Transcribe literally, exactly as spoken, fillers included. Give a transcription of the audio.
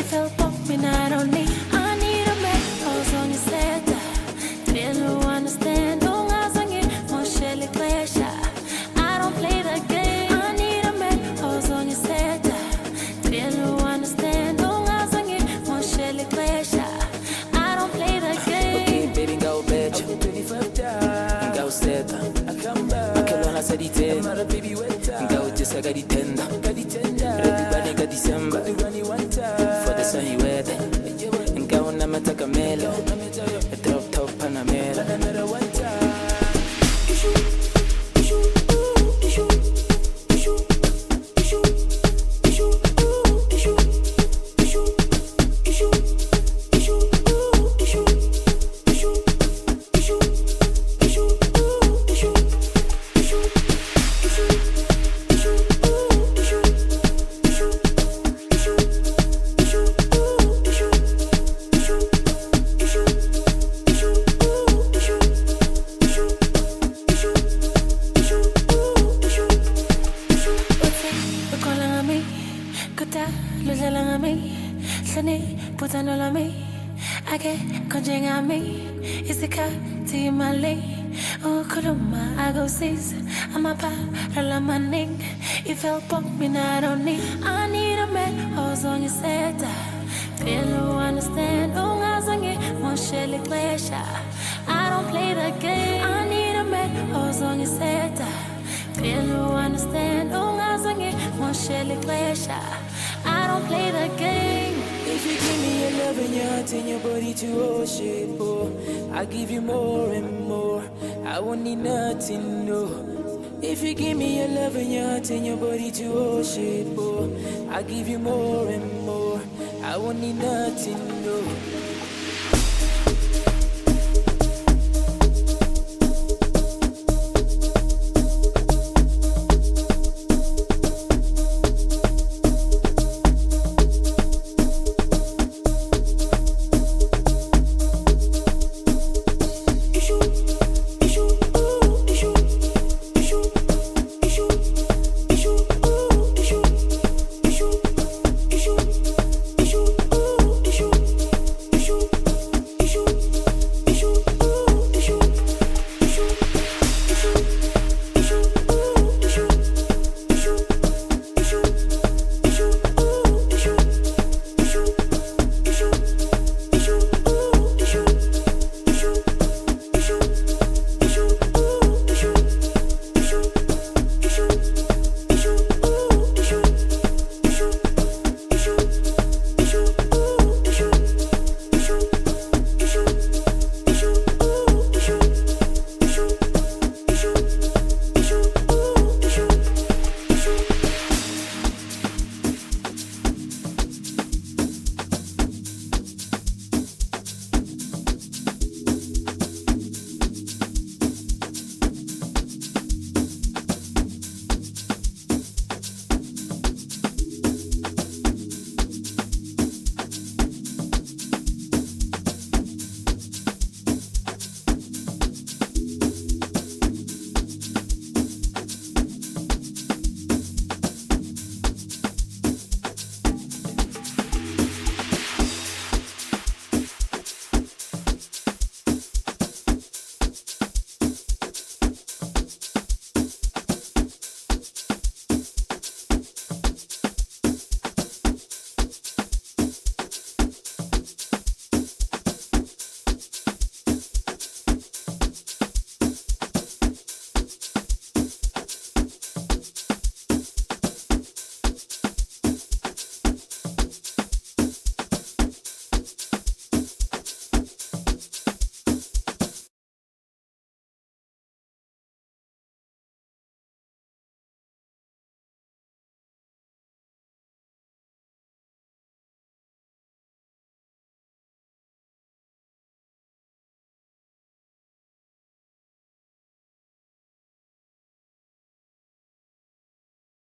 felt bump me, I don't need. I need a man who's on your set. Feel no understand, don't ask again. Mon Shelly Clash. I don't play the game. I need a man who's on your set. Feel no understand, don't ask again. Mon Shelly Clash. I don't play the game. Okay, baby, go bitch. Go set. Akelona sadite. Go just I got it tender. Ready body got December. For the sunny weather. And go on a takamelo. A drop top Panamera. I get conjing on me. It's the cut to you, my leg. Oh, Kuluma, I go six. I'm a pop, roll my neck. You felt bump me, I don't need. I need a man who's on your set. Feel no understand. Oh, I sang it. Mon Shelly Clash. I don't play the game. I need a man who's on your set. Feel no understand. Oh, I sang it. Mon Shelly Clash. I don't play the game. If you give me your love and your heart and your body to worship, oh, I give you more and more. I won't need nothing, no. If you give me your love and your heart and your body to worship, oh, I give you more and more. I won't need nothing, no.